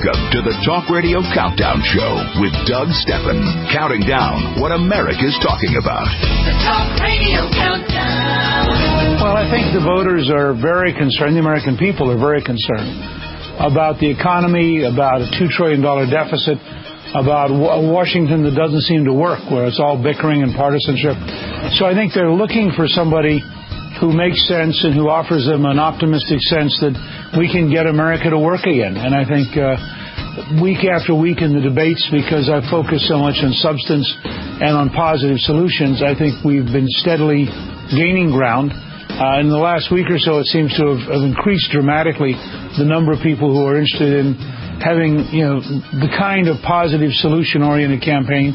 Welcome to the Talk Radio Countdown Show with Doug Stephan, counting down what America's talking about. The Talk Radio Countdown. Well, I think the voters are very concerned, the American people are very concerned about the economy, about a $2 trillion deficit, about a Washington that doesn't seem to work, where it's all bickering and partisanship. So I think they're looking for somebody who makes sense and who offers them an optimistic sense that we can get America to work again. And I think week after week in the debates, because I focus so much on substance and on positive solutions, I think we've been steadily gaining ground. In the last week or so, it seems to have increased dramatically the number of people who are interested in having, the kind of positive solution-oriented campaign.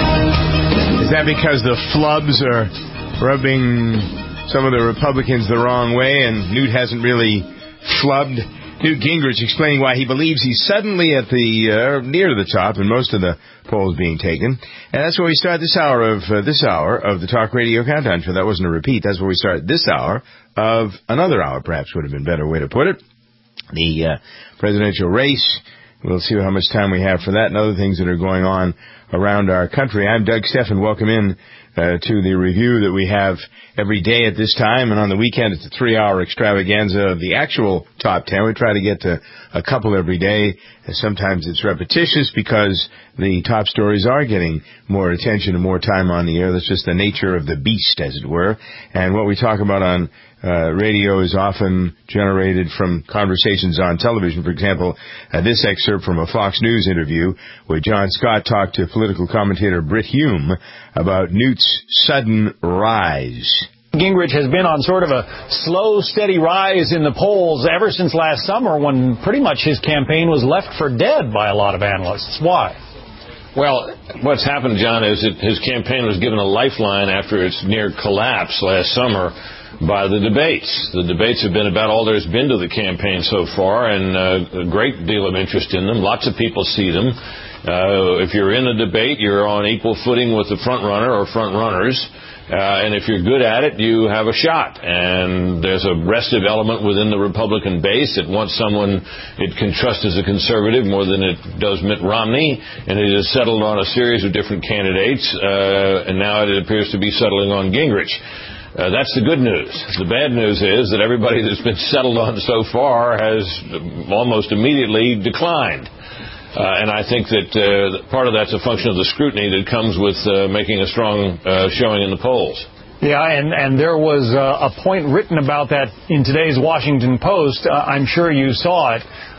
Is that because the flubs are rubbing some of the Republicans the wrong way, and Newt hasn't really flubbed? Newt Gingrich explaining why he believes he's suddenly at the near to the top in most of the polls being taken. And that's where we start this hour of the Talk Radio Countdown Show. That wasn't a repeat. That's where we start this hour of another hour, perhaps would have been a better way to put it. The presidential race. We'll see how much time we have for that and other things that are going on around our country. I'm Doug Stephan. Welcome in to the review that we have every day at this time, and on the weekend it's a 3-hour extravaganza of the actual top 10. We try to get to a couple every day. Sometimes it's repetitious because the top stories are getting more attention and more time on the air. That's just the nature of the beast, as it were. And what we talk about on radio is often generated from conversations on television. For example, this excerpt from a Fox News interview where John Scott talked to political commentator Brit Hume about Newt's sudden rise. Gingrich has been on sort of a slow, steady rise in the polls ever since last summer, when pretty much his campaign was left for dead by a lot of analysts. Why? Well, what's happened, John, is that his campaign was given a lifeline after its near collapse last summer by the debates. The debates have been about all there's been to the campaign so far, and a great deal of interest in them. Lots of people see them. If you're in a debate, you're on equal footing with the front runner or front runners. And if you're good at it, you have a shot. And there's a restive element within the Republican base that wants someone it can trust as a conservative more than it does Mitt Romney. And it has settled on a series of different candidates. And now it appears to be settling on Gingrich. That's the good news. The bad news is that everybody that's been settled on so far has almost immediately declined. And I think that part of that's a function of the scrutiny that comes with making a strong showing in the polls. Yeah, and there was a point written about that in today's Washington Post. I'm sure you saw it.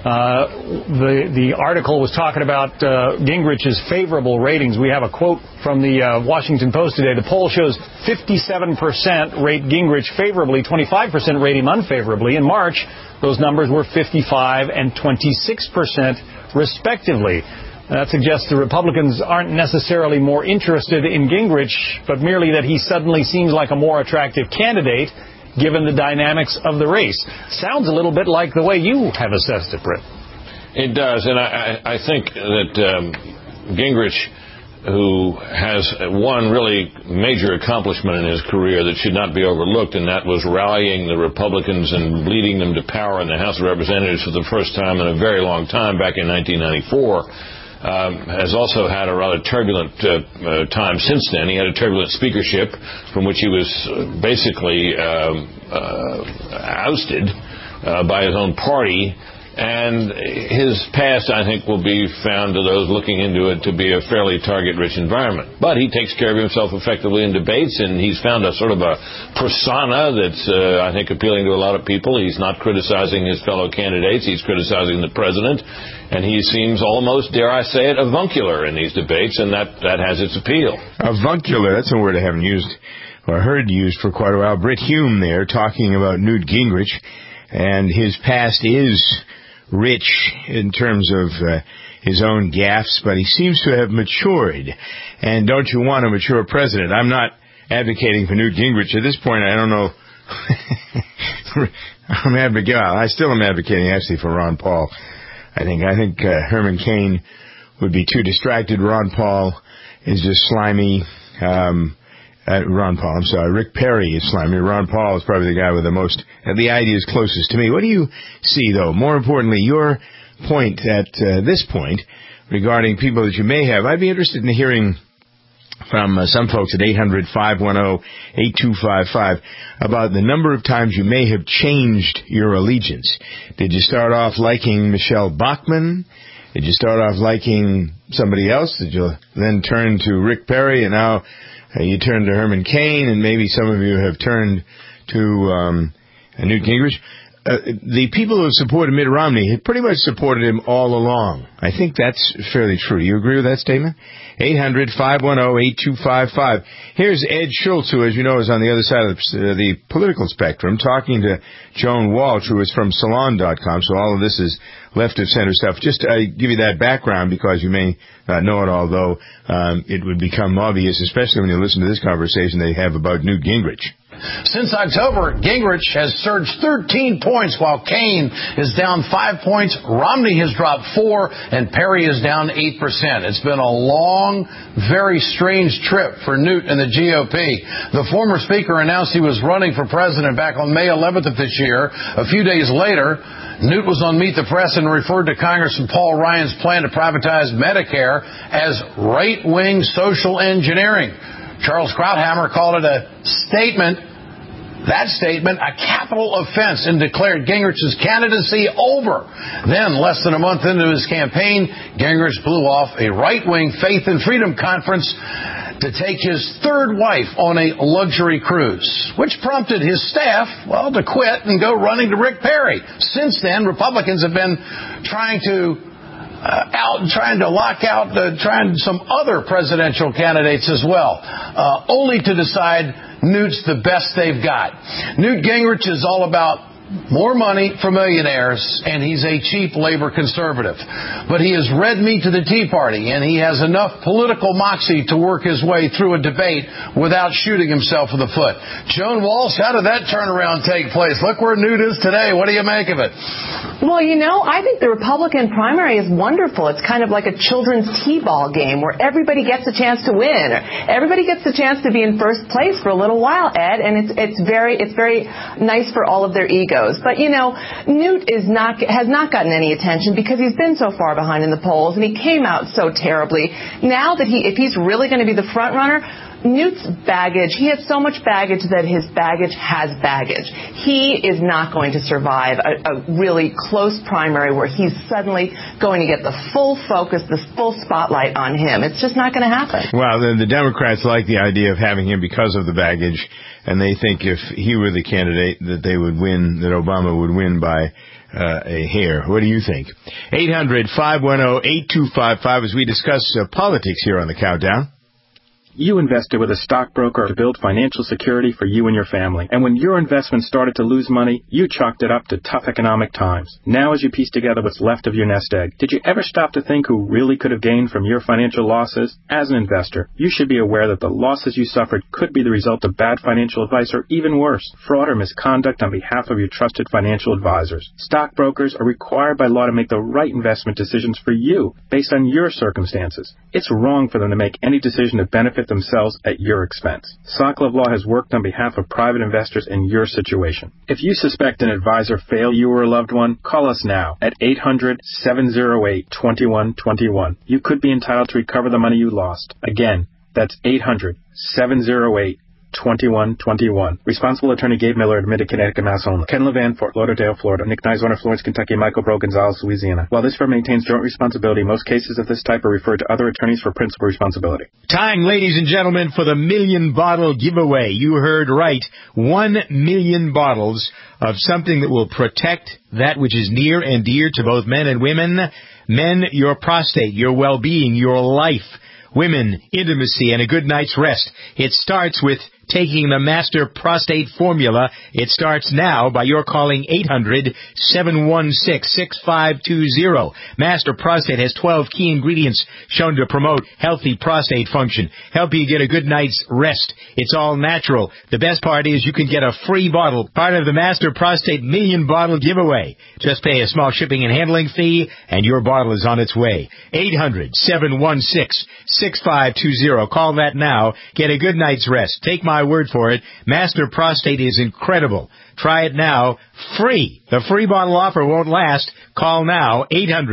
The article was talking about Gingrich's favorable ratings. We have a quote from the Washington Post today. The poll shows 57% rate Gingrich favorably, 25% rate him unfavorably. In March, those numbers were 55 and 26%. Respectively. That suggests the Republicans aren't necessarily more interested in Gingrich, but merely that he suddenly seems like a more attractive candidate given the dynamics of the race. Sounds a little bit like the way you have assessed it, Britt. It does, and I think that Gingrich, who has one really major accomplishment in his career that should not be overlooked, and that was rallying the Republicans and leading them to power in the House of Representatives for the first time in a very long time back in 1994, has also had a rather turbulent time since then. He had a turbulent speakership from which he was basically ousted by his own party. And his past, I think, will be found to those looking into it to be a fairly target-rich environment. But he takes care of himself effectively in debates, and he's found a sort of a persona that's, I think, appealing to a lot of people. He's not criticizing his fellow candidates. He's criticizing the president. And he seems almost, dare I say it, avuncular in these debates, and that has its appeal. Avuncular, that's a word I haven't used or heard used for quite a while. Brit Hume there talking about Newt Gingrich, and his past is rich in terms of his own gaffes, but he seems to have matured. And don't you want a mature president? I'm not advocating for Newt Gingrich at this point. I don't know. I still am advocating actually for Ron Paul. I think Herman Cain would be too distracted. Ron Paul is just slimy. Rick Perry is slimy. Ron Paul is probably the guy with the most, the ideas closest to me. What do you see, though? More importantly, your point at this point regarding people that you may have. I'd be interested in hearing from some folks at 800-510-8255 about the number of times you may have changed your allegiance. Did you start off liking Michelle Bachmann? Did you start off liking somebody else? Did you then turn to Rick Perry, and now you turn to Herman Cain, and maybe some of you have turned to Newt Gingrich? The people who supported Mitt Romney had pretty much supported him all along. I think that's fairly true. Do you agree with that statement? 800-510-8255. Here's Ed Schultz, who, as you know, is on the other side of the political spectrum, talking to Joan Walsh, who is from Salon.com, so all of this is left-of-center stuff. Just to give you that background, because you may not know it, although it would become obvious, especially when you listen to this conversation they have about Newt Gingrich. Since October, Gingrich has surged 13 points, while Cain is down 5 points. Romney has dropped 4, and Perry is down 8%. It's been a long, very strange trip for Newt and the GOP. The former speaker announced he was running for president back on May 11th of this year. A few days later, Newt was on Meet the Press and referred to Congressman Paul Ryan's plan to privatize Medicare as right-wing social engineering. Charles Krauthammer called it a capital offense, and declared Gingrich's candidacy over. Then, less than a month into his campaign, Gingrich blew off a right-wing Faith and Freedom conference to take his third wife on a luxury cruise, which prompted his staff, to quit and go running to Rick Perry. Since then, Republicans have been trying some other presidential candidates as well, only to decide Newt's the best they've got. Newt Gingrich is all about more money for millionaires, and he's a cheap labor conservative. But he is red meat to the Tea Party, and he has enough political moxie to work his way through a debate without shooting himself in the foot. Joan Walsh, how did that turnaround take place? Look where Newt is today. What do you make of it? Well, I think the Republican primary is wonderful. It's kind of like a children's T-ball game where everybody gets a chance to win. Everybody gets a chance to be in first place for a little while, Ed, and it's very nice for all of their egos. But, Newt has not gotten any attention because he's been so far behind in the polls, and he came out so terribly. Now that if he's really going to be the front runner, Newt's baggage, he has so much baggage that his baggage has baggage. He is not going to survive a really close primary where he's suddenly going to get the full focus, the full spotlight on him. It's just not going to happen. Well, the Democrats like the idea of having him because of the baggage, and they think if he were the candidate that they would win, that Obama would win by a hair. What do you think? 800-510-8255 as we discuss politics here on the Countdown. You invested with a stockbroker to build financial security for you and your family. And when your investment started to lose money, you chalked it up to tough economic times. Now as you piece together what's left of your nest egg, did you ever stop to think who really could have gained from your financial losses? As an investor, you should be aware that the losses you suffered could be the result of bad financial advice or even worse, fraud or misconduct on behalf of your trusted financial advisors. Stockbrokers are required by law to make the right investment decisions for you based on your circumstances. It's wrong for them to make any decision to benefit themselves at your expense. Soclove Law has worked on behalf of private investors in your situation. If you suspect an advisor failed you or a loved one, call us now at 800-708-2121. You could be entitled to recover the money you lost. Again, that's 800-708-2121. Responsible attorney Gabe Miller, admitted Connecticut, Mass only. Ken Levan, Fort Lauderdale, Florida. Nick Nizorner, Florence, Kentucky. Michael Bro, Gonzales, Louisiana. While this firm maintains joint responsibility, most cases of this type are referred to other attorneys for principal responsibility. Time, ladies and gentlemen, for the 1,000,000 bottle giveaway. You heard right. 1,000,000 bottles of something that will protect that which is near and dear to both men and women. Men, your prostate, your well-being, your life. Women, intimacy, and a good night's rest. It starts with taking the Master Prostate Formula. It starts now by your calling 800-716-6520. Master Prostate has 12 key ingredients shown to promote healthy prostate function, help you get a good night's rest. It's all natural. The best part is you can get a free bottle, part of the Master Prostate 1,000,000 bottle giveaway. Just pay a small shipping and handling fee, and your bottle is on its way. 800-716-6520. Call that now. Get a good night's rest. Take my my word for it. Master Prostate is incredible. Try it now, free. The free bottle offer won't last. Call now,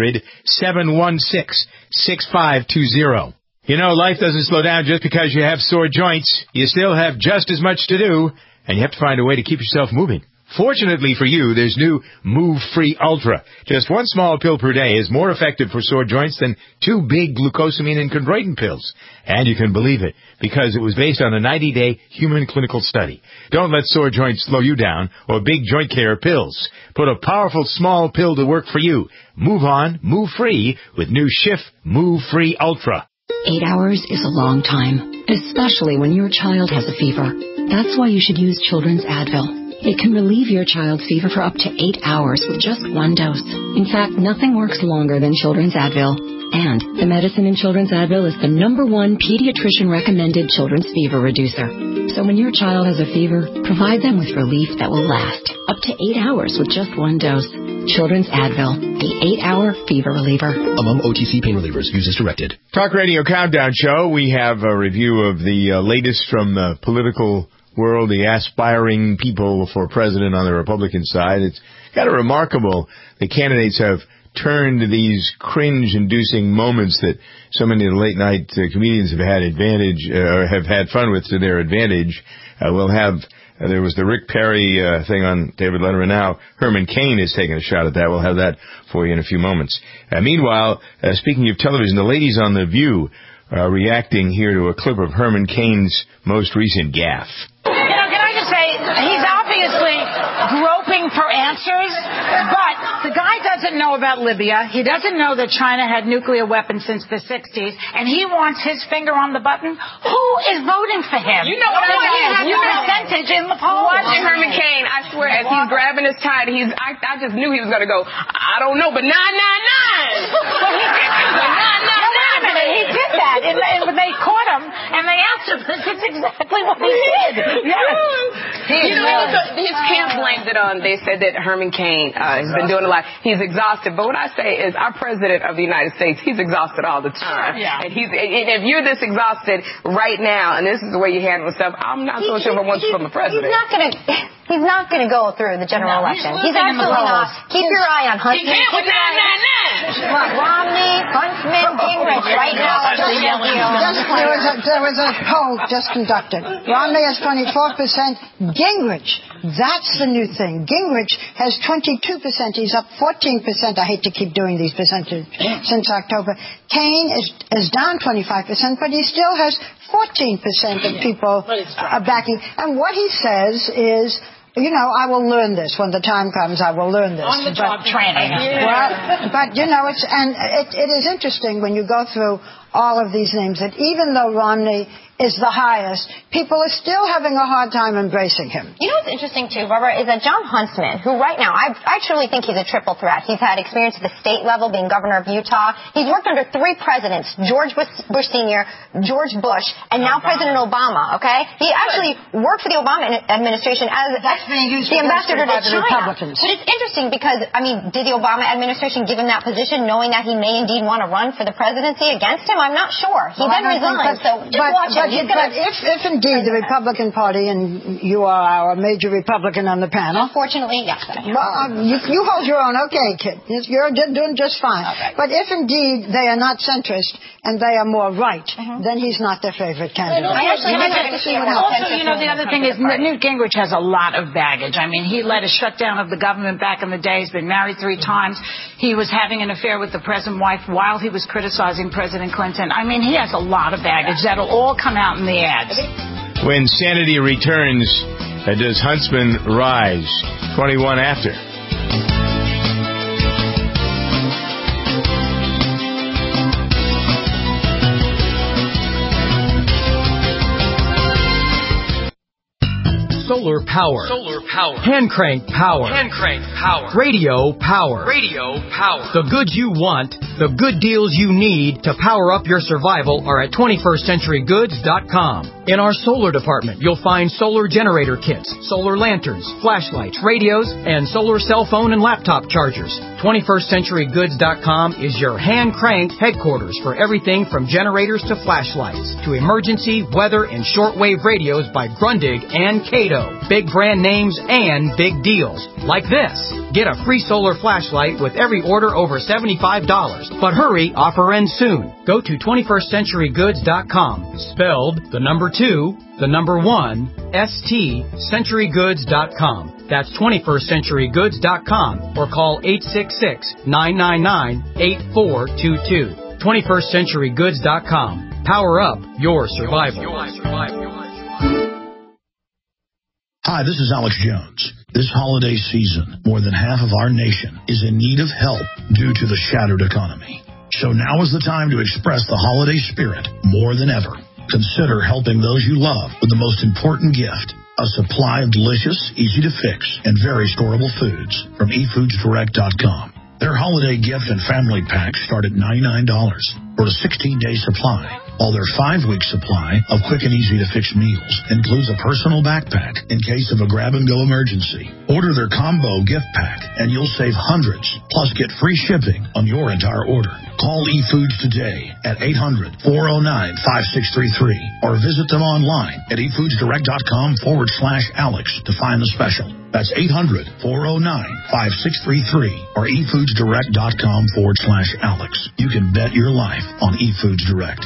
800-716-6520. You know, life doesn't slow down just because you have sore joints. You still have just as much to do, and you have to find a way to keep yourself moving. Fortunately for you, there's new Move Free Ultra. Just one small pill per day is more effective for sore joints than 2 big glucosamine and chondroitin pills. And you can believe it, because it was based on a 90-day human clinical study. Don't let sore joints slow you down or big joint care pills. Put a powerful small pill to work for you. Move on, move free with new Schiff Move Free Ultra. 8 hours is a long time, especially when your child has a fever. That's why you should use Children's Advil. It can relieve your child's fever for up to 8 hours with just one dose. In fact, nothing works longer than Children's Advil. And the medicine in Children's Advil is the #1 pediatrician-recommended children's fever reducer. So when your child has a fever, provide them with relief that will last up to 8 hours with just one dose. Children's Advil, the 8-hour fever reliever. Among OTC pain relievers, use as directed. Talk Radio Countdown Show. We have a review of the latest from the political world, the aspiring people for president on the Republican side. It's kind of remarkable. The candidates have turned these cringe-inducing moments that so many of the late-night comedians have had fun with to their advantage. There was the Rick Perry thing on David Letterman. Now Herman Cain is taking a shot at that. We'll have that for you in a few moments. Meanwhile, speaking of television, the ladies on The View reacting here to a clip of Herman Cain's most recent gaffe. You know, can I just say, he's obviously groping for answers, but the guy doesn't know about Libya. He doesn't know that China had nuclear weapons since the 60s, and he wants his finger on the button. Who is voting for him? You know what? Percentage in the polls. Watching Herman Cain, I swear, as he's grabbing his tie, I just knew he was going to go, I don't know, but 999. Well, he did that, and they caught him, and they asked him, this is exactly what he did. Yes. His camp blamed it on, they said that Herman Cain has been doing a lot. He's exhausted. But what I say is our president of the United States, he's exhausted all the time. Yeah. And if you're this exhausted right now, and this is the way you handle stuff, I'm not so sure if I want you from the president. He's not going to go through the general election. He's absolutely not. Keep your eye on Huntsman. He can't with 999. Romney, Huntsman, Gingrich, right now. There was a poll just conducted. Romney has 24%. Gingrich, that's the new thing. Gingrich has 22%. He's up 14%. I hate to keep doing these percentages since October. Cain is down 25%, but he still has 14% of people backing. And what he says is, I will learn this when the time comes. I will learn this. On the job training. Well, but it is interesting when you go through all of these names that even though Romney is the highest, people are still having a hard time embracing him. You know what's interesting, too, Barbara, is that John Huntsman, who right now, I truly think he's a triple threat. He's had experience at the state level, being governor of Utah. He's worked under 3 presidents, George Bush Sr., George Bush, and now President Obama, okay? He actually worked for the Obama administration as the ambassador to China. But it's interesting because, did the Obama administration give him that position knowing that he may indeed want to run for the presidency against him? I'm not sure. He then resigned, so just watch him. But if indeed the Republican Party, and you are our major Republican on the panel. Unfortunately, yes. Well, you hold your own. Okay, kid. You're doing just fine. Okay. But if indeed they are not centrist and they are more right, then he's not their favorite candidate. I actually like to see what happens. Also, the other thing is Newt Gingrich has a lot of baggage. He led a shutdown of the government back in the day. He's been married 3 times. He was having an affair with the present wife while he was criticizing President Clinton. He has a lot of baggage that'll all come out in the ads. When sanity returns, does Huntsman rise? 21 after. Solar power. Solar power. Hand crank power. Hand crank power. Radio power. Radio power. The goods you want, the good deals you need to power up your survival are at 21stcenturygoods.com. In our solar department, you'll find solar generator kits, solar lanterns, flashlights, radios, and solar cell phone and laptop chargers. 21stcenturygoods.com is your hand-cranked headquarters for everything from generators to flashlights, to emergency, weather, and shortwave radios by Grundig and Cato. Big brand names and big deals. Like this. Get a free solar flashlight with every order over $75. But hurry, offer ends soon. Go to 21stcenturygoods.com. Spelled the number 2, the number 1, ST, centurygoods.com. That's 21stcenturygoods.com or call 866-999-8422. 21stcenturygoods.com. Power up your survival. Hi, this is Alex Jones. This holiday season, more than half of our nation is in need of help due to the shattered economy. So now is the time to express the holiday spirit more than ever. Consider helping those you love with the most important gift, a supply of delicious, easy-to-fix, and very storable foods from eFoodsDirect.com. Their holiday gift and family packs start at $99 for a 16-day supply, while their 5-week supply of quick and easy-to-fix meals includes a personal backpack in case of a grab-and-go emergency. Order their combo gift pack, and you'll save hundreds, plus get free shipping on your entire order. Call eFoods today at 800-409-5633 or visit them online at eFoodsDirect.com/Alex to find the special. That's 800-409-5633 or eFoodsDirect.com/Alex. You can bet your life on eFoods Direct.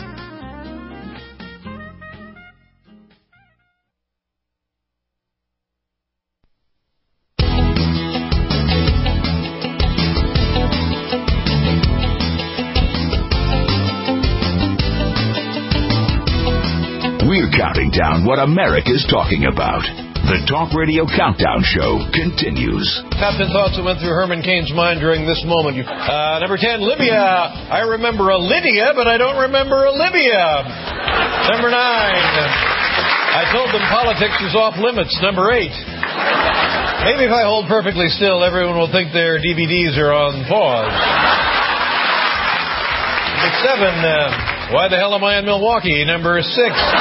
We're counting down what America's talking about. The Talk Radio Countdown Show continues. Top 10 thoughts that went through Herman Cain's mind during this moment. Number 10, Libya. I remember a Lydia, but I don't remember a Libya. Number 9, I told them politics is off limits. Number 8, maybe if I hold perfectly still, everyone will think their DVDs are on pause. Number 7, why the hell am I in Milwaukee? Number 6,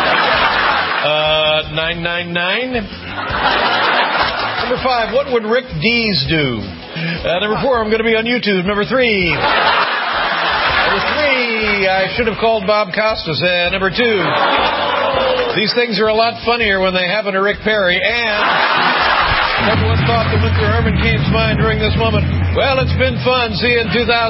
999. Number 5, what would Rick Dees do? Number 4, I'm going to be on YouTube. Number 3, I should have called Bob Costas. Number 2, these things are a lot funnier when they happen to Rick Perry. And number 1 thought that went through Herman Cain's mind during this moment. Well, it's been fun. See you in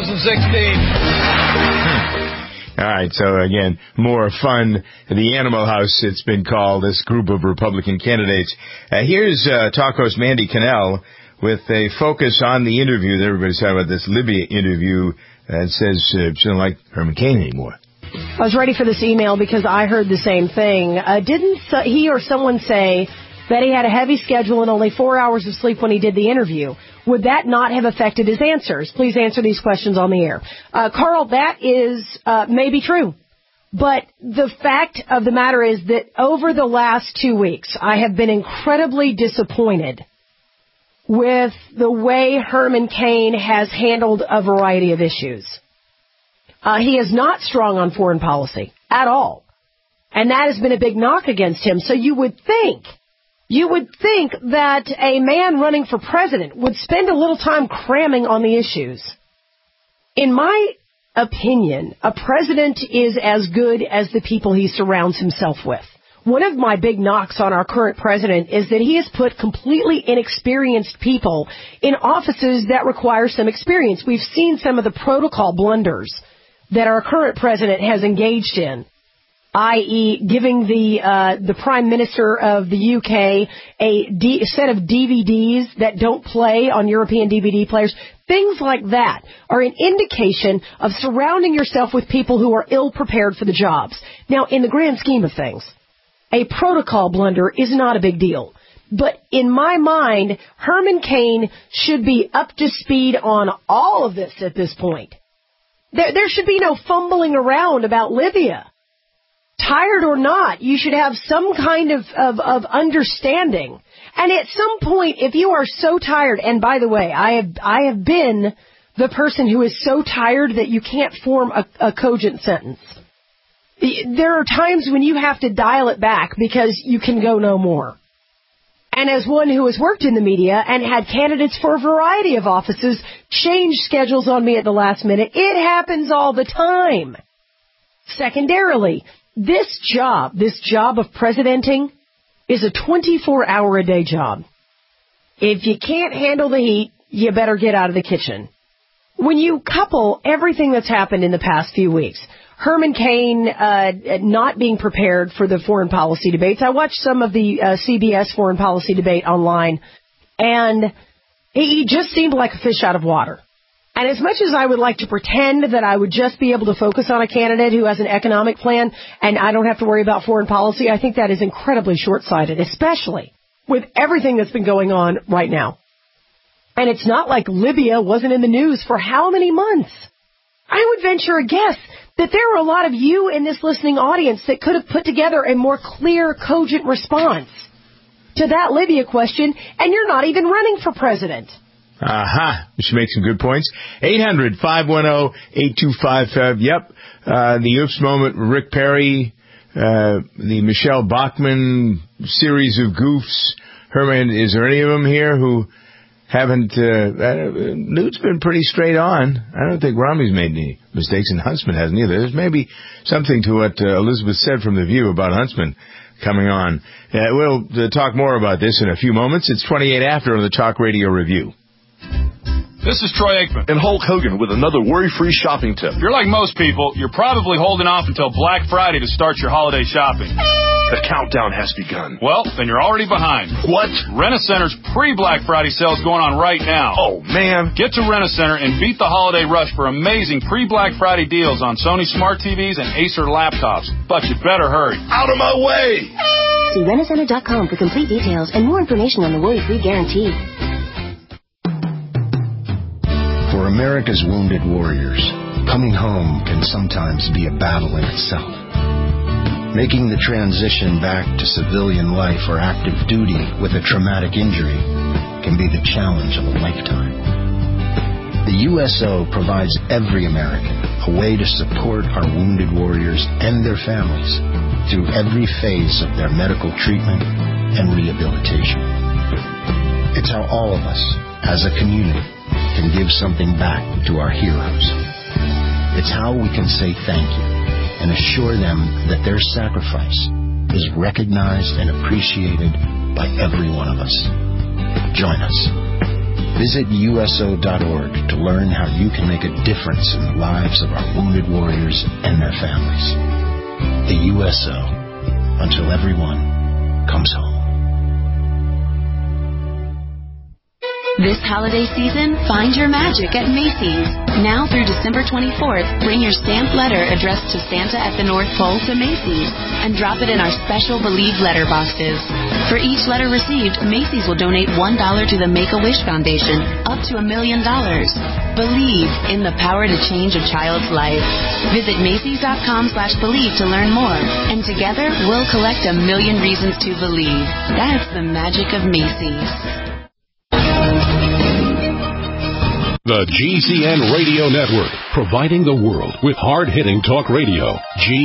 2016. All right, so again, more fun. The Animal House, it's been called, this group of Republican candidates. Here's talk host Mandy Cannell with a focus on the interview that everybody's talking about, this Libya interview, and says she doesn't like Herman Cain anymore. I was ready for this email because I heard the same thing. Didn't he or someone say that he had a heavy schedule and only 4 hours of sleep when he did the interview? Would that not have affected his answers? Please answer these questions on the air. Carl, that is maybe true. But the fact of the matter is that over the last 2 weeks, I have been incredibly disappointed with the way Herman Cain has handled a variety of issues. He is not strong on foreign policy at all. And that has been a big knock against him. So you would think that a man running for president would spend a little time cramming on the issues. In my opinion, a president is as good as the people he surrounds himself with. One of my big knocks on our current president is that he has put completely inexperienced people in offices that require some experience. We've seen some of the protocol blunders that our current president has engaged in, i.e. giving the Prime Minister of the UK a set of DVDs that don't play on European DVD players. Things like that are an indication of surrounding yourself with people who are ill-prepared for the jobs. Now, in the grand scheme of things, a protocol blunder is not a big deal. But in my mind, Herman Cain should be up to speed on all of this at this point. There should be no fumbling around about Libya. tired or not, you should have some kind of understanding. And at some point, if you are so tired, and by the way, I have been the person who is so tired that you can't form a cogent sentence. There are times when you have to dial it back because you can go no more. And as one who has worked in the media and had candidates for a variety of offices change schedules on me at the last minute, it happens all the time. Secondarily, this job of presidenting, is a 24-hour-a-day job. If you can't handle the heat, you better get out of the kitchen. When you couple everything that's happened in the past few weeks, Herman Cain not being prepared for the foreign policy debates. I watched some of the CBS foreign policy debate online, and he just seemed like a fish out of water. And as much as I would like to pretend that I would just be able to focus on a candidate who has an economic plan and I don't have to worry about foreign policy, I think that is incredibly short-sighted, especially with everything that's been going on right now. And it's not like Libya wasn't in the news for how many months? I would venture a guess that there were a lot of you in this listening audience that could have put together a more clear, cogent response to that Libya question, and you're not even running for president. Aha. You should make some good points. 800-510-8255. Yep. The Oops moment, Rick Perry, the Michelle Bachmann series of goofs. Herman, is there any of them here who haven't, Newt's been pretty straight on. I don't think Romney's made any mistakes, and Huntsman hasn't either. There's maybe something to what Elizabeth said from The View about Huntsman coming on. We'll talk more about this in a few moments. It's 28 after on the Talk Radio Review. This is Troy Aikman and Hulk Hogan with another worry-free shopping tip. If you're like most people, you're probably holding off until Black Friday to start your holiday shopping. The countdown has begun. Well, then you're already behind. What? Rent-A-Center's pre-Black Friday sale is going on right now. Oh, man. Get to Rent-A-Center and beat the holiday rush for amazing pre-Black Friday deals on Sony Smart TVs and Acer laptops. But you better hurry. Out of my way! See Rent-A-Center.com for complete details and more information on the worry-free guarantee. For America's wounded warriors, coming home can sometimes be a battle in itself. Making the transition back to civilian life or active duty with a traumatic injury can be the challenge of a lifetime. The USO provides every American a way to support our wounded warriors and their families through every phase of their medical treatment and rehabilitation. It's how all of us, as a community, can give something back to our heroes. It's how we can say thank you and assure them that their sacrifice is recognized and appreciated by every one of us. Join us. Visit USO.org to learn how you can make a difference in the lives of our wounded warriors and their families. The USO, until everyone comes home. This holiday season, find your magic at Macy's. Now through December 24th, bring your stamped letter addressed to Santa at the North Pole to Macy's and drop it in our special Believe letter boxes. For each letter received, Macy's will donate $1 to the Make-A-Wish Foundation, up to $1 million. Believe in the power to change a child's life. Visit Macy's.com/believe to learn more. And together, we'll collect 1 million reasons to believe. That's the magic of Macy's. The GCN Radio Network, providing the world with hard-hitting talk radio.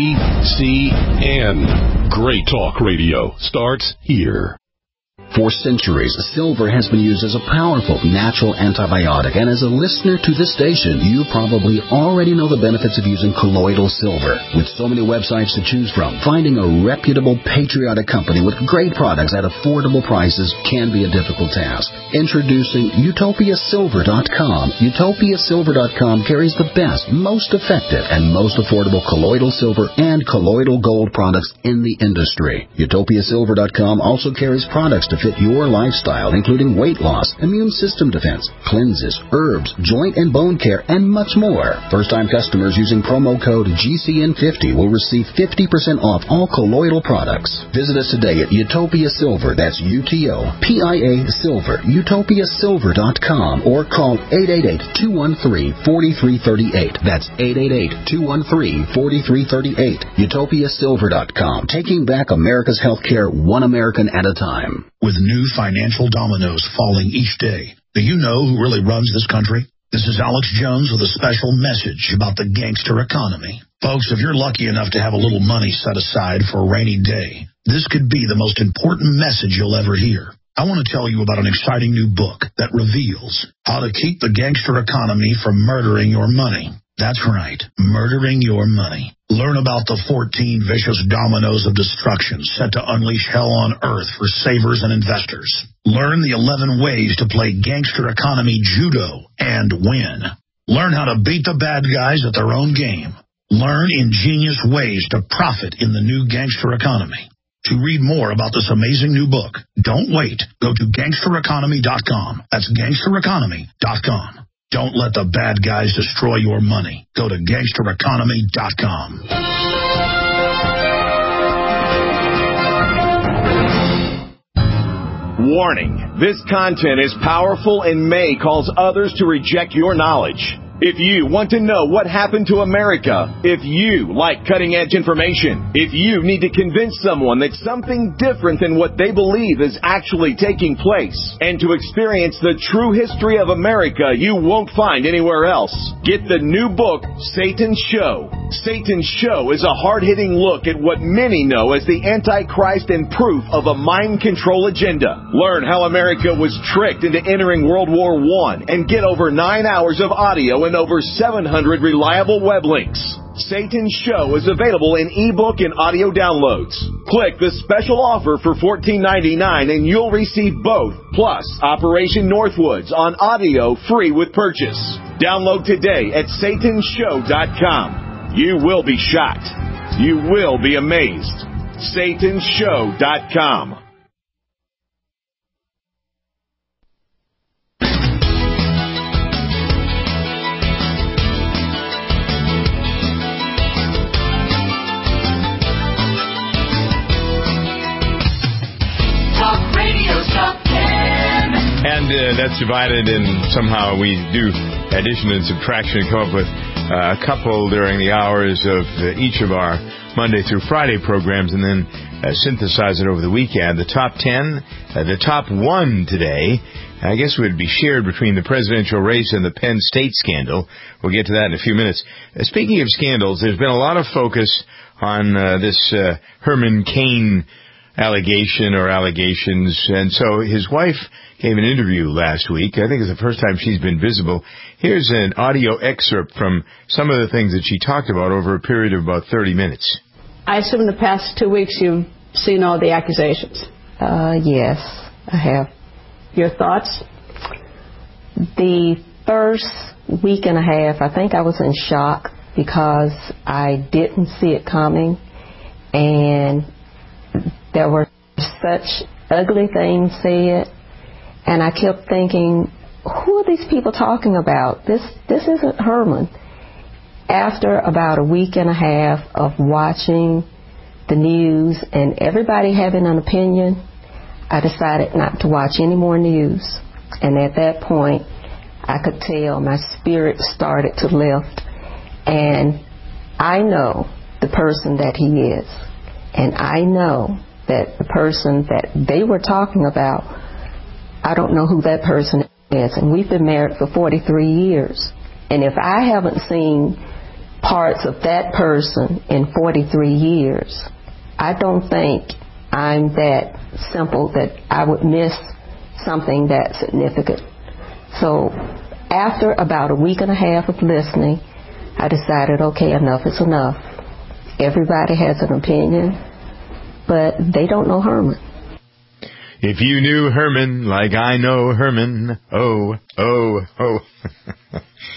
GCN. Great talk radio starts here. For centuries, silver has been used as a powerful natural antibiotic, and as a listener to this station, you probably already know the benefits of using colloidal silver. With so many websites to choose from, finding a reputable, patriotic company with great products at affordable prices can be a difficult task. Introducing UtopiaSilver.com. UtopiaSilver.com carries the best, most effective, and most affordable colloidal silver and colloidal gold products in the industry. UtopiaSilver.com also carries products to fit fit your lifestyle, including weight loss, immune system defense, cleanses, herbs, joint and bone care, and much more. First-time customers using promo code GCN50 will receive 50% off all colloidal products. Visit us today at Utopia Silver, that's UTOPIA Silver, utopiasilver.com, or call 888-213-4338. That's 888-213-4338. utopiasilver.com, taking back America's healthcare one American at a time. With new financial dominoes falling each day, do you know who really runs this country? This is Alex Jones with a special message about the gangster economy. Folks, if you're lucky enough to have a little money set aside for a rainy day, this could be the most important message you'll ever hear. I want to tell you about an exciting new book that reveals how to keep the gangster economy from murdering your money. That's right, murdering your money. Learn about the 14 vicious dominoes of destruction set to unleash hell on earth for savers and investors. Learn the 11 ways to play gangster economy judo and win. Learn how to beat the bad guys at their own game. Learn ingenious ways to profit in the new gangster economy. To read more about this amazing new book, don't wait. Go to gangstereconomy.com. That's gangstereconomy.com. Don't let the bad guys destroy your money. Go to gangstereconomy.com. Warning. This content is powerful and may cause others to reject your knowledge. If you want to know what happened to America, if you like cutting-edge information, if you need to convince someone that something different than what they believe is actually taking place, and to experience the true history of America you won't find anywhere else, get the new book, Satan's Show. Satan's Show is a hard-hitting look at what many know as the Antichrist and proof of a mind control agenda. Learn how America was tricked into entering World War I and get over 9 hours of audio and over 700 reliable web links. Satan's Show is available in ebook and audio downloads. Click the special offer for $14.99 and you'll receive both, plus Operation Northwoods on audio free with purchase. Download today at satanshow.com. You will be shocked. You will be amazed. satanshow.com. And that's divided in somehow we do addition and subtraction and come up with a couple during the hours of each of our Monday through Friday programs and then synthesize it over the weekend. The top 10, the top 1 today, I guess would be shared between the presidential race and the Penn State scandal. We'll get to that in a few minutes. Speaking of scandals, there's been a lot of focus on this Herman Cain allegation or allegations, and so his wife gave an interview last week. I think it's the first time she's been visible. Here's an audio excerpt from some of the things that she talked about over a period of about 30 minutes. I assume in the past 2 weeks you've seen all the accusations. Yes, I have. Your thoughts? The first week and a half, I think I was in shock because I didn't see it coming, and there were such ugly things said, and I kept thinking, who are these people talking about? This isn't Herman. After about a week and a half of watching the news and everybody having an opinion, I decided not to watch any more news. And at that point, I could tell my spirit started to lift. And I know the person that he is. And I know that the person that they were talking about, I don't know who that person is. And we've been married for 43 years. And if I haven't seen parts of that person in 43 years, I don't think I'm that simple that I would miss something that significant. So after about a week and a half of listening, I decided, okay, enough is enough. Everybody has an opinion, but they don't know Herman. If you knew Herman like I know Herman, oh. All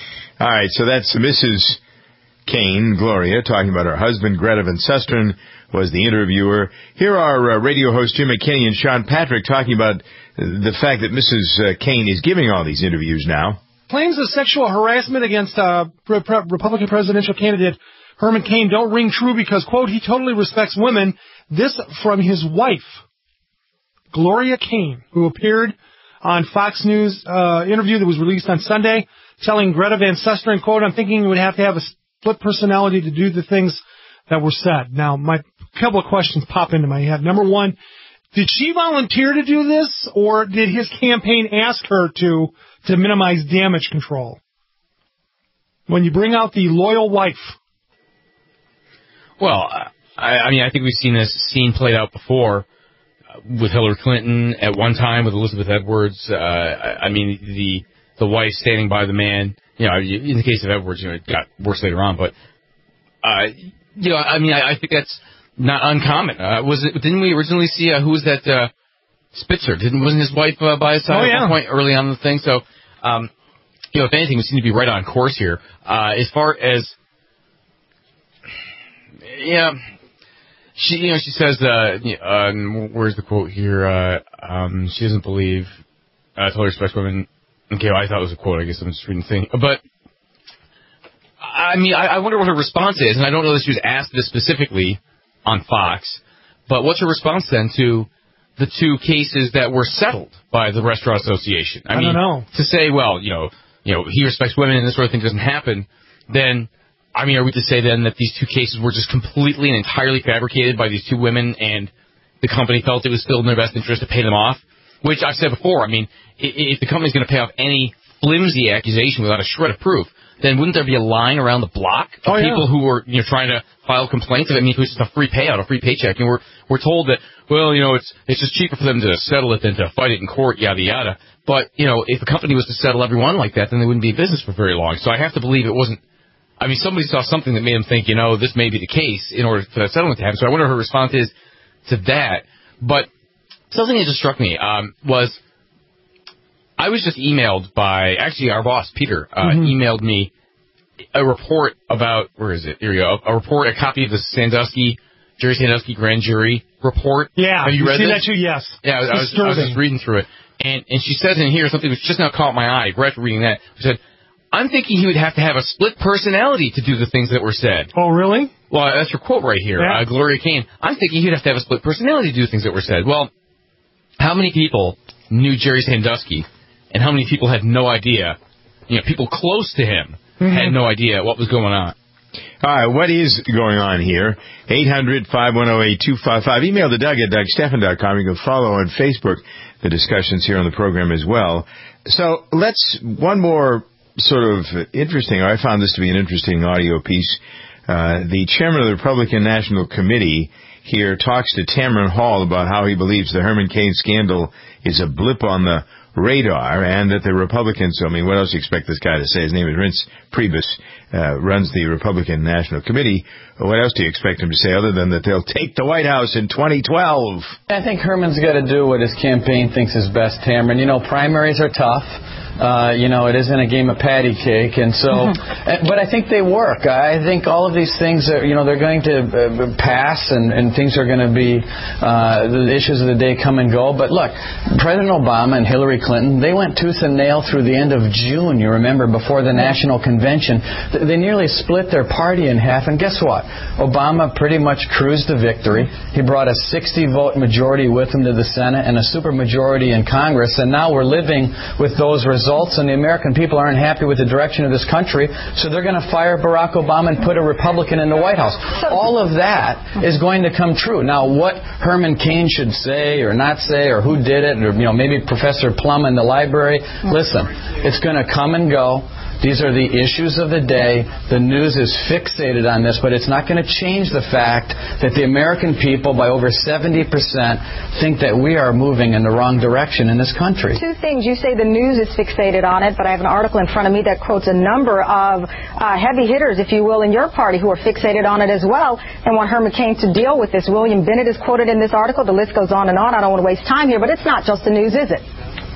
right, so that's Mrs. Cain, Gloria, talking about her husband, Greta Van Susteren, was the interviewer. Here are radio hosts Jim McKinney and Sean Patrick talking about the fact that Mrs. Kaine is giving all these interviews now. Claims of sexual harassment against Republican presidential candidate Herman Cain don't ring true because, quote, he totally respects women. This from his wife, Gloria Cain, who appeared on Fox News interview that was released on Sunday, telling Greta Van Susteren, quote, I'm thinking you would have to have a split personality to do the things that were said. Now, my couple of questions pop into my head. Number one, did she volunteer to do this, or did his campaign ask her to minimize damage control? When you bring out the loyal wife. Well, I mean, I think we've seen this scene played out before with Hillary Clinton at one time, with Elizabeth Edwards. I mean, the wife standing by the man. You know, in the case of Edwards, it got worse later on. But, I mean, I think that's not uncommon. Didn't we originally see, who was that, Spitzer? Wasn't his wife by his side at one point early on in the thing? So, if anything, we seem to be right on course here. As far as, she says, where's the quote here? She doesn't believe, totally respects women. Okay, well, I thought it was a quote. I guess I'm just reading the thing. But, I mean, I wonder what her response is, and I don't know that she was asked this specifically on Fox, but what's her response then to the two cases that were settled by the Restaurant Association? I mean, don't know. To say, well, he respects women and this sort of thing doesn't happen, then, I mean, are we to say then that these two cases were just completely and entirely fabricated by these two women and the company felt it was still in their best interest to pay them off? Which I've said before, I mean, if the company's going to pay off any flimsy accusation without a shred of proof, then wouldn't there be a line around the block of people who were trying to file complaints? I mean, if it was just a free payout, a free paycheck, and we're told that, well, it's just cheaper for them to settle it than to fight it in court, yada yada. But if a company was to settle everyone like that, then they wouldn't be in business for very long. So I have to believe it wasn't. I mean, somebody saw something that made them think, this may be the case in order for that settlement to happen. So I wonder what her response is to that. But something that just struck me was I was just emailed by, actually, our boss, Peter, emailed me a report about, where is it? Here we go. A copy of the Jerry Sandusky grand jury report. Yeah. Have you read that too? Yes. Yeah, I was just reading through it. And she says in here something which just now caught my eye right after reading that. She said, I'm thinking he would have to have a split personality to do the things that were said. Oh, really? Well, that's her quote right here. Yeah. Gloria Cain. I'm thinking he'd have to have a split personality to do things that were said. Well, how many people knew Jerry Sandusky, and how many people had no idea, people close to him had no idea what was going on? All right, what is going on here? 800-510-8255. Email to Doug at DougStephan.com. You can follow on Facebook the discussions here on the program as well. So one more sort of interesting, I found this to be an interesting audio piece. The chairman of the Republican National Committee here talks to Tamron Hall about how he believes the Herman Cain scandal is a blip on the radar, and that the Republicans, I mean, what else do you expect this guy to say? His name is Reince Priebus, runs the Republican National Committee. What else do you expect him to say other than that they'll take the White House in 2012? I think Herman's got to do what his campaign thinks is best, Tamron. Primaries are tough. It isn't a game of patty cake, and so, but I think they work. I think all of these things are, they're going to pass, and things are going to be, the issues of the day come and go. But look, President Obama and Hillary Clinton, they went tooth and nail through the end of June, you remember, before the National Convention. They nearly split their party in half, and guess what? Obama pretty much cruised to victory. He brought a 60-vote majority with him to the Senate and a supermajority in Congress, and now we're living with those results, and the American people aren't happy with the direction of this country, so they're going to fire Barack Obama and put a Republican in the White House. All of that is going to come true. Now, what Herman Cain should say or not say, or who did it, or maybe Professor Plum in the library, listen, it's going to come and go. These are the issues of the day. The news is fixated on this, but it's not going to change the fact that the American people, by over 70%, think that we are moving in the wrong direction in this country. Two things. You say the news is fixated on it, but I have an article in front of me that quotes a number of heavy hitters, if you will, in your party who are fixated on it as well and want Herman Cain to deal with this. William Bennett is quoted in this article. The list goes on and on. I don't want to waste time here, but it's not just the news, is it?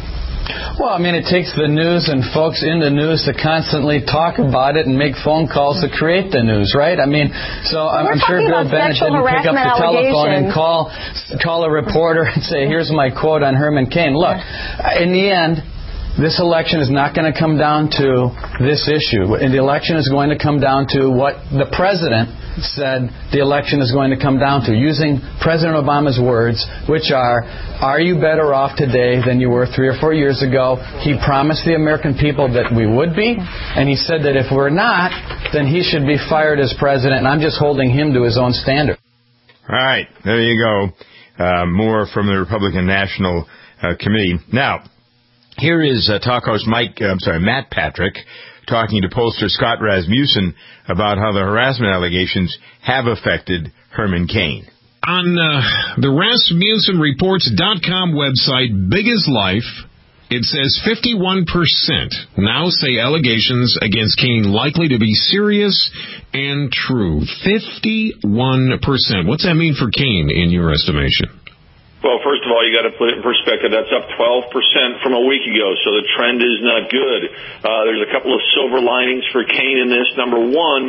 Well, I mean, it takes the news and folks in the news to constantly talk about it and make phone calls to create the news, right? I mean, so I'm sure Bill Bennett didn't pick up the telephone and call a reporter and say, here's my quote on Herman Cain. Look, in the end, this election is not going to come down to this issue. And the election is going to come down to what the president said the election is going to come down to, using President Obama's words, which are you better off today than you were 3 or 4 years ago? He promised the American people that we would be, and he said that if we're not, then he should be fired as president, and I'm just holding him to his own standard. All right, there you go. More from the Republican National Committee. Now, here is talk host Matt Patrick talking to pollster Scott Rasmussen about how the harassment allegations have affected Herman Cain. On the RasmussenReports.com website, Big as Life, it says 51% now say allegations against Cain likely to be serious and true. 51%. What's that mean for Cain in your estimation? Well, first of all, you got to put it in perspective. That's up 12% from a week ago, so the trend is not good. There's a couple of silver linings for Cain in this. Number one,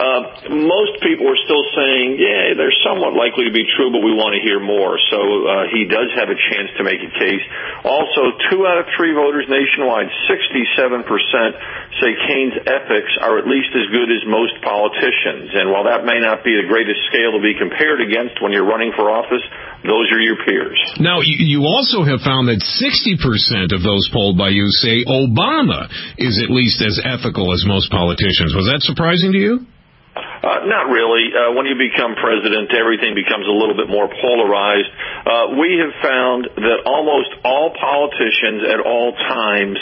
most people are still saying, yeah, they're somewhat likely to be true, but we want to hear more. So he does have a chance to make a case. Also, 2 out of 3 voters nationwide, 67%, say Cain's ethics are at least as good as most politicians. And while that may not be the greatest scale to be compared against when you're running for office, those are your peers. Now, you also have found that 60% of those polled by you say Obama is at least as ethical as most politicians. Was that surprising to you? Not really. When you become president, everything becomes a little bit more polarized. We have found that almost all politicians at all times,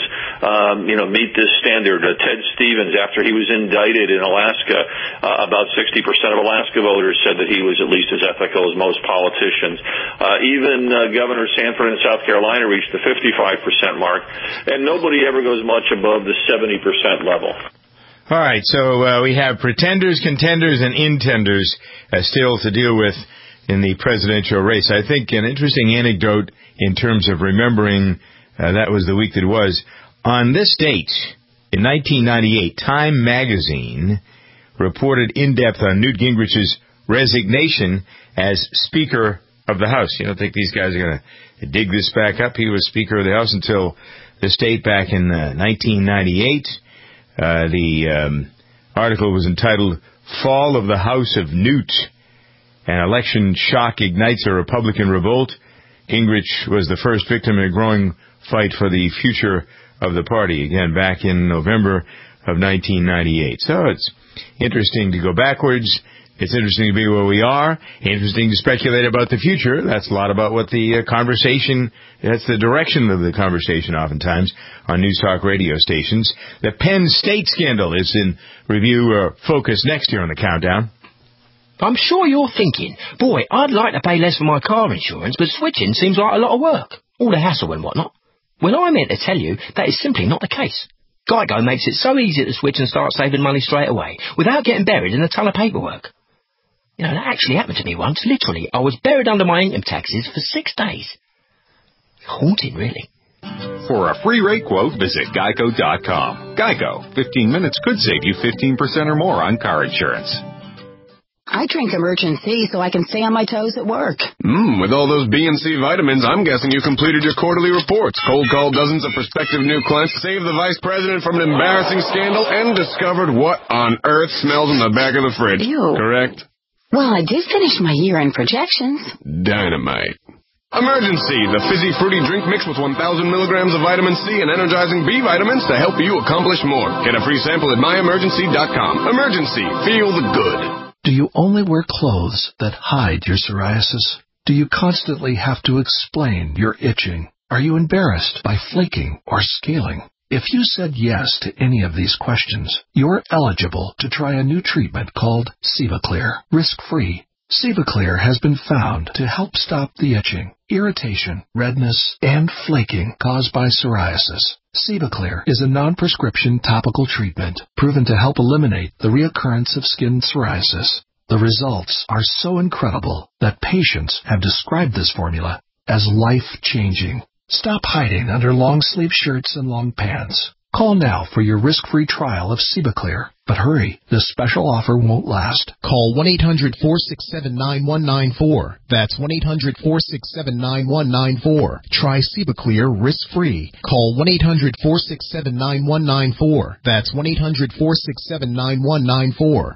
meet this standard. Ted Stevens, after he was indicted in Alaska, about 60% of Alaska voters said that he was at least as ethical as most politicians. Even Governor Sanford in South Carolina reached the 55% mark, and nobody ever goes much above the 70% level. All right, so we have pretenders, contenders, and intenders still to deal with in the presidential race. I think an interesting anecdote in terms of remembering that was the week that it was. On this date, in 1998, Time magazine reported in-depth on Newt Gingrich's resignation as Speaker of the House. You don't think these guys are going to dig this back up? He was Speaker of the House until this date back in 1998. The article was entitled Fall of the House of Newt. An election shock ignites a Republican revolt. Gingrich was the first victim in a growing fight for the future of the party, again, back in November of 1998. So it's interesting to go backwards. It's interesting to be where we are. Interesting to speculate about the future. That's a lot about what the conversation, that's the direction of the conversation oftentimes on news talk radio stations. The Penn State scandal is in review or focus next year on the countdown. I'm sure you're thinking, boy, I'd like to pay less for my car insurance, but switching seems like a lot of work. All the hassle and whatnot. Well, I meant to tell you that is simply not the case. Geico makes it so easy to switch and start saving money straight away, without getting buried in a ton of paperwork. You know, that actually happened to me once. Literally, I was buried under my income taxes for 6 days. Haunting, really. For a free rate quote, visit Geico.com. Geico. 15 minutes could save you 15% or more on car insurance. I drink Emergen-C so I can stay on my toes at work. With all those B and C vitamins, I'm guessing you completed your quarterly reports, cold called dozens of prospective new clients, saved the vice president from an embarrassing scandal, and discovered what on earth smells in the back of the fridge. Ew. Correct? Well, I did finish my year-end projections. Dynamite. Emergen-C, the fizzy fruity drink mix with 1,000 milligrams of vitamin C and energizing B vitamins to help you accomplish more. Get a free sample at myemergency.com. Emergen-C, feel the good. Do you only wear clothes that hide your psoriasis? Do you constantly have to explain your itching? Are you embarrassed by flaking or scaling? If you said yes to any of these questions, you're eligible to try a new treatment called Sevaclear, risk-free. Sevaclear has been found to help stop the itching, irritation, redness, and flaking caused by psoriasis. Sevaclear is a non-prescription topical treatment proven to help eliminate the reoccurrence of skin psoriasis. The results are so incredible that patients have described this formula as life-changing. Stop hiding under long-sleeve shirts and long pants. Call now for your risk-free trial of CibaClear. But hurry, this special offer won't last. Call 1-800-467-9194. That's 1-800-467-9194. Try CibaClear risk-free. Call 1-800-467-9194. That's 1-800-467-9194.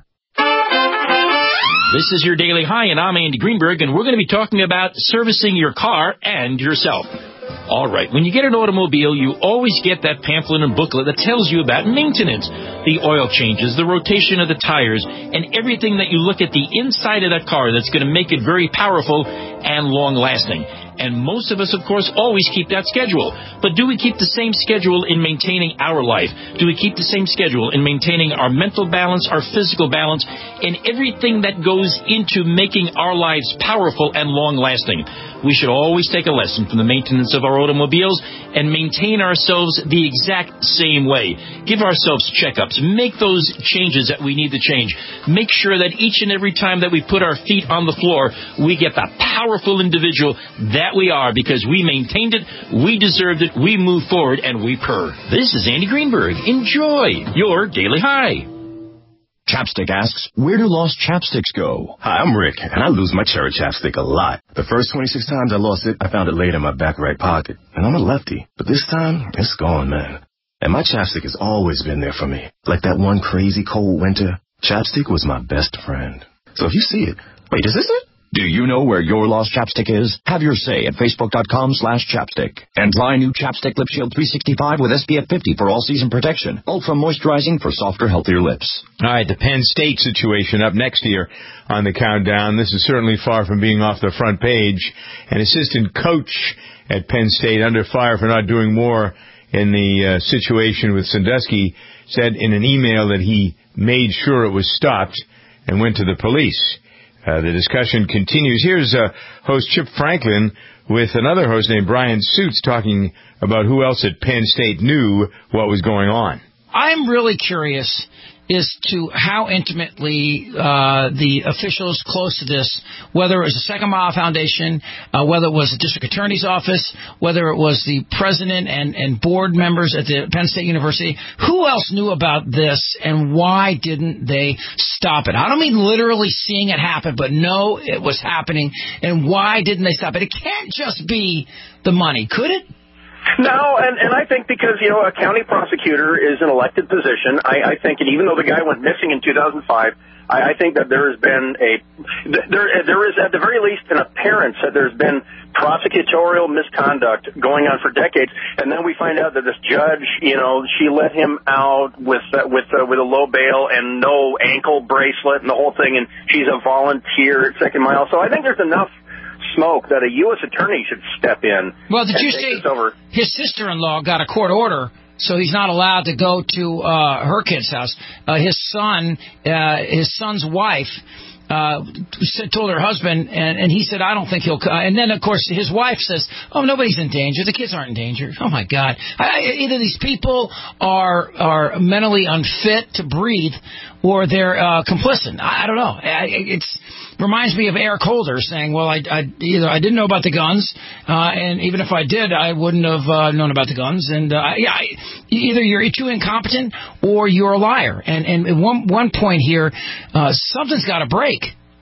This is your Daily High, and I'm Andy Greenberg, and we're going to be talking about servicing your car and yourself. All right, when you get an automobile, you always get that pamphlet and booklet that tells you about maintenance, the oil changes, the rotation of the tires, and everything that you look at the inside of that car that's going to make it very powerful and long-lasting. And most of us, of course, always keep that schedule. But do we keep the same schedule in maintaining our life? Do we keep the same schedule in maintaining our mental balance, our physical balance, and everything that goes into making our lives powerful and long-lasting? We should always take a lesson from the maintenance of our automobiles and maintain ourselves the exact same way. Give ourselves checkups. Make those changes that we need to change. Make sure that each and every time that we put our feet on the floor, we get the powerful individual that we are because we maintained it, we deserved it, we moved forward, and we purr. This is Andy Greenberg. Enjoy your Daily High. Chapstick asks, where do lost chapsticks go? Hi, I'm Rick, and I lose my cherry chapstick a lot. The first 26 times I lost it, I found it laid in my back right pocket. And I'm a lefty. But this time, it's gone, man. And my chapstick has always been there for me. Like that one crazy cold winter, chapstick was my best friend. So if you see it, wait, is this it? Do you know where your lost chapstick is? Have your say at Facebook.com/chapstick. And try new Chapstick Lip Shield 365 with SPF 50 for all-season protection. Ultra moisturizing for softer, healthier lips. All right, the Penn State situation up next here on the countdown. This is certainly far from being off the front page. An assistant coach at Penn State under fire for not doing more in the situation with Sandusky said in an email that he made sure it was stopped and went to the police. The discussion continues. Here's host Chip Franklin with another host named Brian Suits talking about who else at Penn State knew what was going on. I'm really curious as to how intimately the officials close to this, whether it was the Second Mile Foundation, whether it was the district attorney's office, whether it was the president and board members at the Penn State University, who else knew about this and why didn't they stop it? I don't mean literally seeing it happen, but know it was happening, and why didn't they stop it? It can't just be the money, could it? No, and I think because, you know, a county prosecutor is an elected position, I think, and even though the guy went missing in 2005, I think that there has been there is at the very least an appearance that there's been prosecutorial misconduct going on for decades, and then we find out that this judge, you know, she let him out with a low bail and no ankle bracelet and the whole thing, and she's a volunteer at Second Mile. So I think there's enough smoke that a U.S. attorney should step in. Well, did you see his sister-in-law got a court order, so he's not allowed to go to her kid's house. His son's wife told her husband, and he said, I don't think he'll come. And then, of course, his wife says, oh, nobody's in danger. The kids aren't in danger. Oh, my God. Either these people are mentally unfit to breathe or they're complicit. I don't know. It reminds me of Eric Holder saying, well, I didn't know about the guns, and even if I did, I wouldn't have known about the guns. And either you're too incompetent or you're a liar. And at one point here, something's got to break.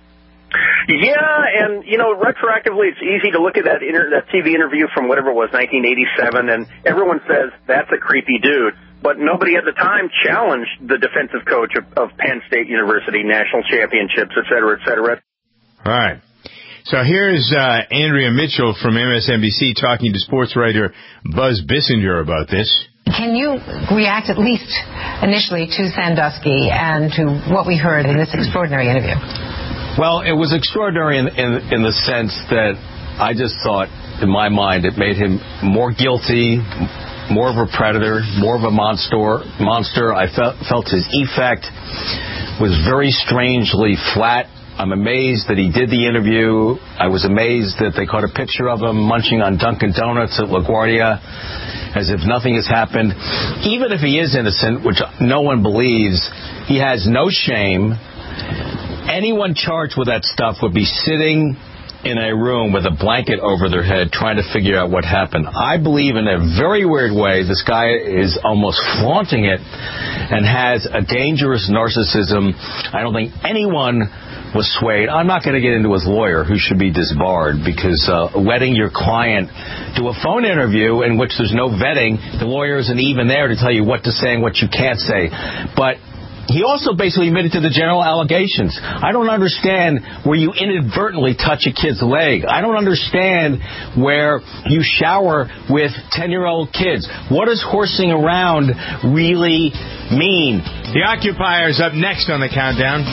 Yeah, and, you know, retroactively, it's easy to look at that TV interview from whatever it was, 1987, and everyone says that's a creepy dude. But nobody at the time challenged the defensive coach of Penn State University, national championships, et cetera, et cetera. All right. So here's Andrea Mitchell from MSNBC talking to sports writer Buzz Bissinger about this. Can you react at least initially to Sandusky and to what we heard in this extraordinary interview? Well, it was extraordinary in the sense that I just thought, in my mind, it made him more guilty, more of a predator, more of a monster. I felt his effect was very strangely flat. I'm amazed that he did the interview. I was amazed that they caught a picture of him munching on Dunkin' Donuts at LaGuardia as if nothing has happened. Even if he is innocent, which no one believes, he has no shame. Anyone charged with that stuff would be sitting in a room with a blanket over their head trying to figure out what happened. I believe in a very weird way this guy is almost flaunting it and has a dangerous narcissism. I don't think anyone was swayed. I'm not going to get into his lawyer, who should be disbarred, because letting your client do a phone interview in which there's no vetting, the lawyer isn't even there to tell you what to say and what you can't say. But he also basically admitted to the general allegations. I don't understand where you inadvertently touch a kid's leg. I don't understand where you shower with 10-year-old kids. What does horsing around really mean? The Occupier's up next on the countdown.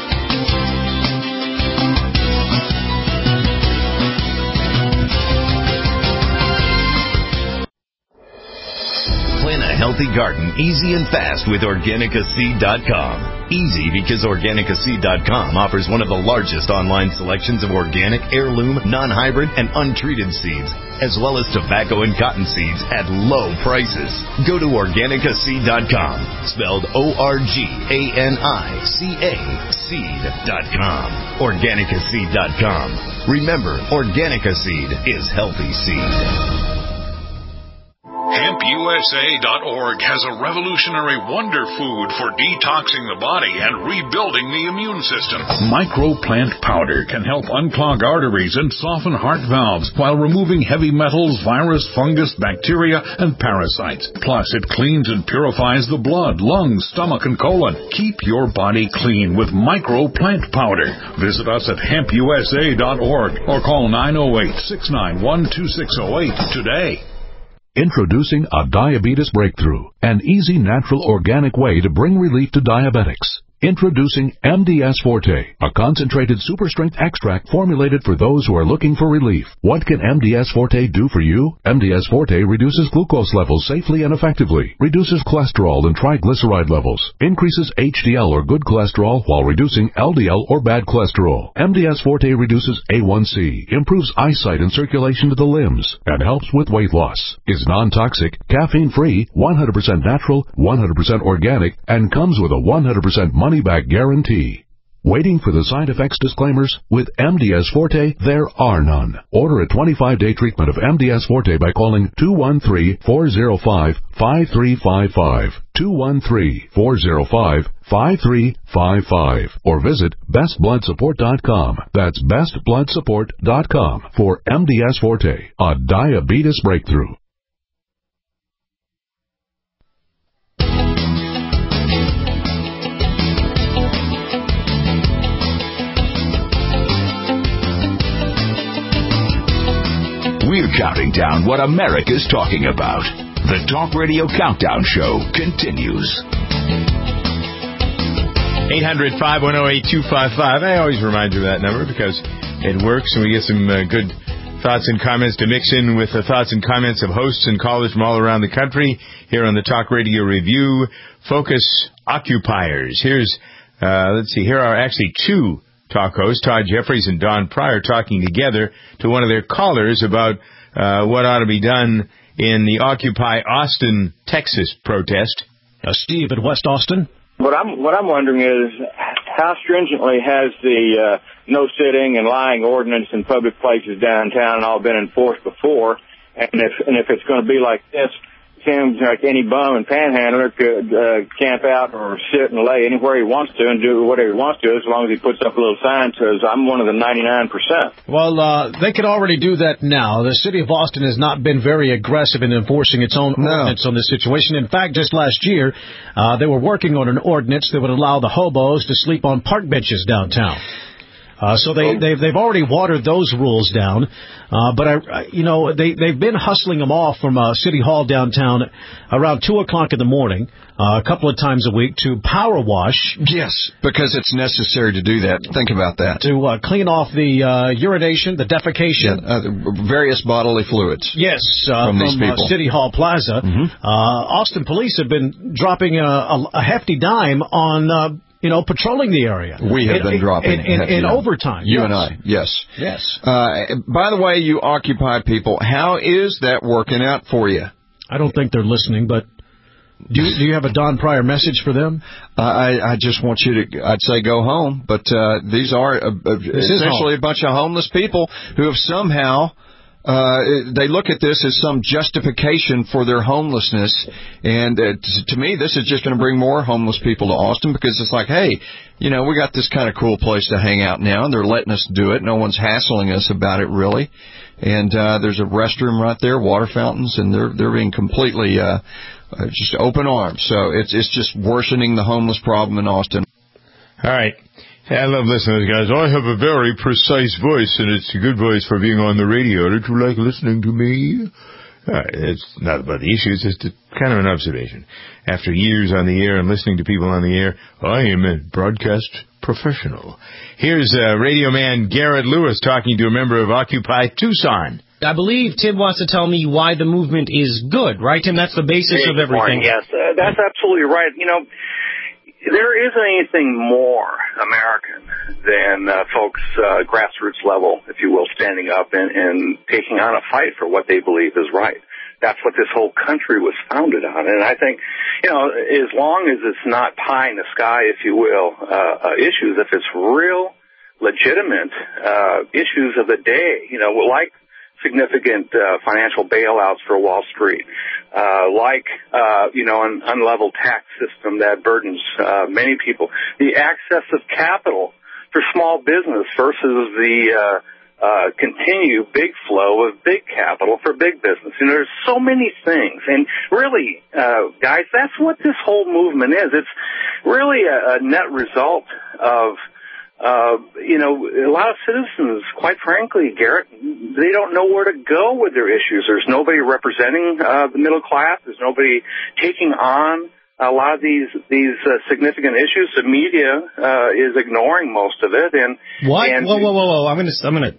Plant a healthy garden easy and fast with OrganicaSeed.com. Easy because OrganicaSeed.com offers one of the largest online selections of organic, heirloom, non-hybrid, and untreated seeds, as well as tobacco and cotton seeds at low prices. Go to OrganicaSeed.com, spelled ORGANICA seed.com. OrganicaSeed.com. Remember, Organica Seed is healthy seed. HempUSA.org has a revolutionary wonder food for detoxing the body and rebuilding the immune system. Microplant powder can help unclog arteries and soften heart valves while removing heavy metals, virus, fungus, bacteria, and parasites. Plus, it cleans and purifies the blood, lungs, stomach, and colon. Keep your body clean with Microplant powder. Visit us at HempUSA.org or call 908-691-2608 today. Introducing a diabetes breakthrough, an easy, natural, organic way to bring relief to diabetics. Introducing MDS Forte, a concentrated super-strength extract formulated for those who are looking for relief. What can MDS Forte do for you? MDS Forte reduces glucose levels safely and effectively, reduces cholesterol and triglyceride levels, increases HDL or good cholesterol while reducing LDL or bad cholesterol. MDS Forte reduces A1C, improves eyesight and circulation to the limbs, and helps with weight loss. Is non-toxic, caffeine-free, 100% natural, 100% organic, and comes with a 100% money-back guarantee. Waiting for the side effects disclaimers? With MDS Forte, there are none. Order a 25-day treatment of MDS Forte by calling 213-405-5355, 213-405-5355, or visit bestbloodsupport.com. That's bestbloodsupport.com for MDS Forte, a diabetes breakthrough. We're counting down what America's talking about. The Talk Radio Countdown Show continues. 800-510-8255. I always remind you of that number because it works and we get some good thoughts and comments to mix in with the thoughts and comments of hosts and callers from all around the country here on the Talk Radio Review Focus Occupiers. Here are actually two talk hosts, Todd Jeffries and Don Pryor, talking together to one of their callers about what ought to be done in the Occupy Austin, Texas protest. Steve at West Austin. What I'm wondering is how stringently has the no sitting and lying ordinance in public places downtown all been enforced before, and if it's going to be like this, seems like any bum and panhandler could camp out or sit and lay anywhere he wants to and do whatever he wants to as long as he puts up a little sign says, I'm one of the 99%. Well, they could already do that now. The city of Austin has not been very aggressive in enforcing its own ordinance on this situation. In fact, just last year, they were working on an ordinance that would allow the hobos to sleep on park benches downtown. So they've already watered those rules down, but they've been hustling them off from City Hall downtown around 2:00 in the morning, a couple of times a week to power wash. Yes, because it's necessary to do that. Think about that. To clean off the urination, the defecation, various bodily fluids. Yes, from these people. City Hall Plaza. Mm-hmm. Austin police have been dropping a hefty dime on. Patrolling the area. We have been dropping in overtime. You and I, yes. Yes. By the way, you Occupy people, how is that working out for you? I don't think they're listening, but Do you have a Don Pryor message for them? I just want you to, I'd say go home, but these are essentially a bunch of homeless people who have somehow, they look at this as some justification for their homelessness, and to me, this is just going to bring more homeless people to Austin, because it's like, hey, we got this kind of cool place to hang out now, and they're letting us do it. No one's hassling us about it, really. And there's a restroom right there, water fountains, and they're being completely just open arms. So it's just worsening the homeless problem in Austin. All right. I love listening to those guys. I have a very precise voice, and it's a good voice for being on the radio. Don't you like listening to me? It's not about the issues. It's kind of an observation. After years on the air and listening to people on the air, I am a broadcast professional. Here's radio man Garrett Lewis talking to a member of Occupy Tucson. I believe Tim wants to tell me why the movement is good, right, Tim? That's the basis of everything. Yes, that's absolutely right. There isn't anything more American than folks, grassroots level, if you will, standing up and taking on a fight for what they believe is right. That's what this whole country was founded on. And I think, as long as it's not pie in the sky, if you will, issues, if it's real, legitimate issues of the day, like significant financial bailouts for Wall Street, an unleveled tax system that burdens many people, the access of capital for small business versus the continued big flow of big capital for big business. There's so many things. And really, guys, that's what this whole movement is. It's really a net result of a lot of citizens, quite frankly, Garrett, they don't know where to go with their issues. There's nobody representing the middle class. There's nobody taking on a lot of these significant issues. The media is ignoring most of it. And what? Whoa! I'm gonna.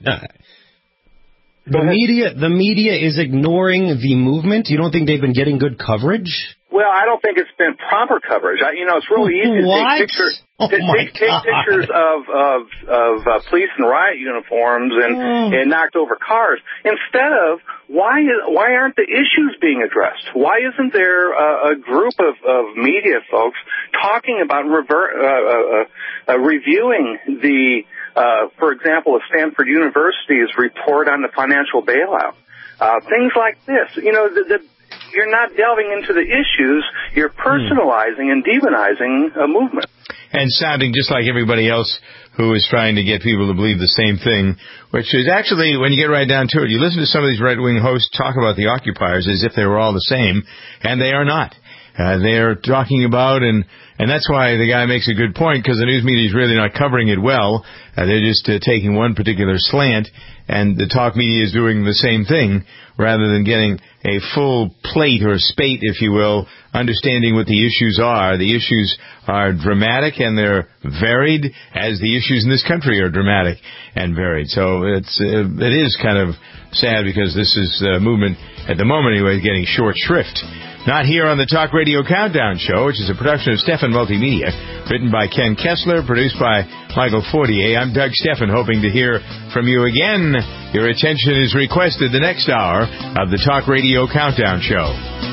The media is ignoring the movement. You don't think they've been getting good coverage? Well, I don't think it's been proper coverage. It's really easy to take pictures. Take pictures of police in riot uniforms and knocked over cars. Instead of why aren't the issues being addressed? Why isn't there a group of media folks talking about reviewing for example, Stanford University's report on the financial bailout? Things like this. You're not delving into the issues. You're personalizing and demonizing a movement. And sounding just like everybody else who is trying to get people to believe the same thing, which is actually, when you get right down to it, you listen to some of these right-wing hosts talk about the occupiers as if they were all the same, and they are not. They're talking about, and that's why the guy makes a good point, because the news media is really not covering it well. They're just taking one particular slant, and the talk media is doing the same thing, rather than getting a full plate or spate, if you will, understanding what the issues are. The issues are dramatic and they're varied, as the issues in this country are dramatic and varied. So it is kind of sad, because this is a movement, at the moment anyway, getting short shrift. Not here on the Talk Radio Countdown Show, which is a production of Stefan Multimedia, written by Ken Kessler, produced by Michael Fortier. I'm Doug Stefan, hoping to hear from you again. Your attention is requested the next hour of the Talk Radio Countdown Show.